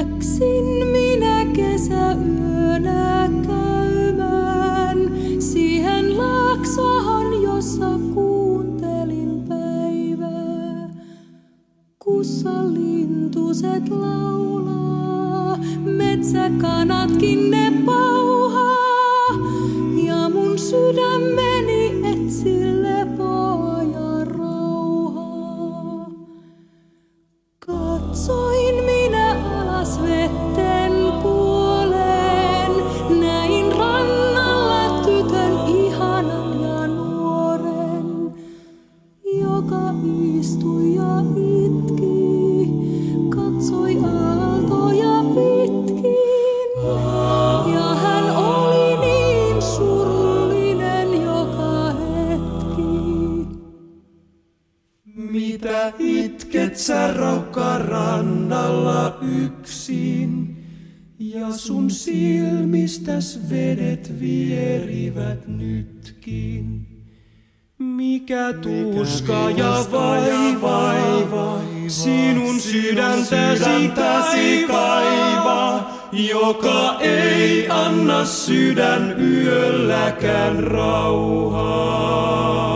läksin minä kesäyönä käymään siihen laaksohan, jossa kuuntelin päivää. Kussa lintuset laulaa, metsäkanatkin ne pauhaa, ja mun sydämeni etsi lepoa ja rauhaa. Katsoin minä alas vetten puoleen, näin rannalla tytön ihanan ja nuoren, joka istui ja itki, katsoi aaltoja pitkin, ja hän oli niin surullinen joka hetki. Mitä itket sä raukka rannalla yksin, ja sun silmistäs vedet vierivät nytkin? Mikä tuska ja vaiva sinun sydäntäsi kaivaa, joka ei anna sydän yölläkään rauhaa?